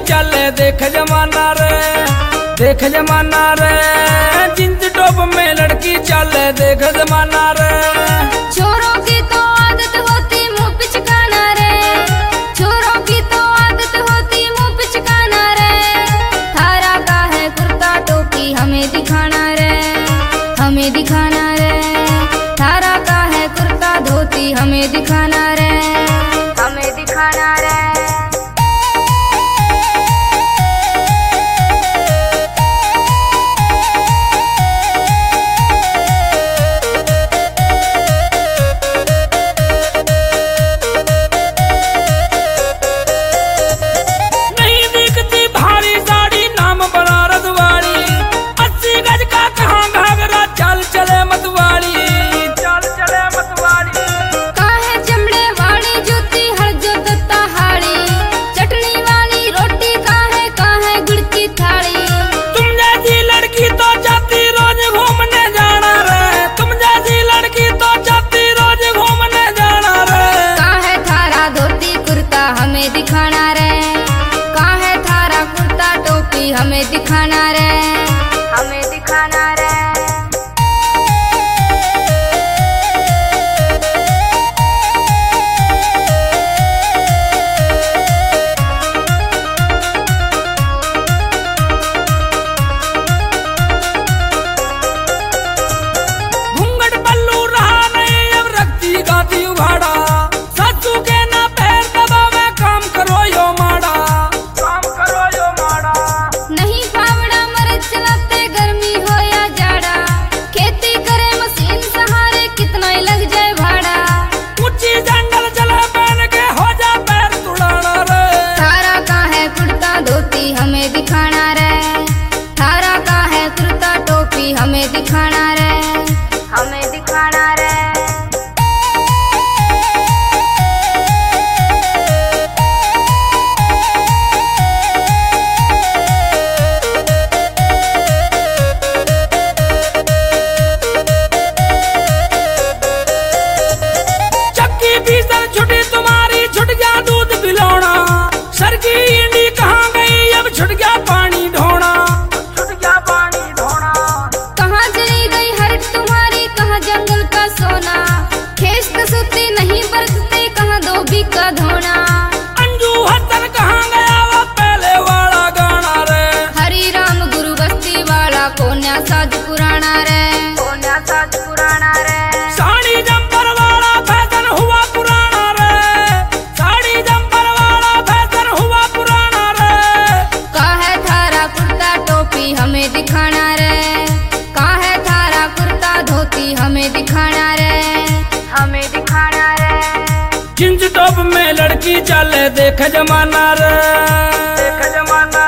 चले देख जमाना रे, देख जमाना रे। जींस टॉप में लड़की चले देख जमाना रे। छोरों की तो आदत होती मुंह पिचकाना रे, छोरों की तो आदत होती मुंह पिचकाना रे। थारा का है कुर्ता टोपी हमें दिखाना रे, हमें दिखाना रे। थारा का है कुर्ता धोती हमें दिखाना रे, हमें दिखाना रे। हमें दिखाना रे, हमें दिखाना रे। घूंघट पल्लू रहा नहीं अब रखती गाती उघाड़ा। सासू के ना पैर दबावे काम करो यो माड़ा, काम करो यो माड़ा। नहीं फावड़ा मर्द चलाते गर्मी हो या जाड़ा, खेती करे मशीन सहारे कितना ही लग जाए भाड़ा। ऊंची जंगल चले पहन के हो जा पैर तुड़ाना रे। थारा का है कुर्ता धोती हमें दिखाना रे, थारा का है कुर्ता टोपी हमें दिखाना रे, हमें दिखाना रे। छुटी तुम्हारी छुट गया दूध पिलाना, सर की इंडी कहाँ गई अब छुट गया पानी ढोना, छुट गया पानी ढोना। कहाँ चली गई हरट तुम्हारी कहाँ जंगल का सोना, खेस कसूती नहीं बरतते कहाँ धोबी का धोना। अंजू हसन कहाँ गया वो पहले वाला गाना रे। हरी राम गुरु बस्ती वाला कोन्या साज पुराना रे, कोन्या साज पुराना रे। साड़ी जंपर वाला फैशन हुआ पुराना रे, साड़ी जंपर वाला फैशन हुआ पुराना रे। कहाँ है थारा कुर्ता टोपी हमें दिखाना रे, कहाँ है थारा कुर्ता धोती हमें दिखाना रे, हमें दिखाना रे। जींस टॉप में लड़की चले देख जमाना रे, देख जमाना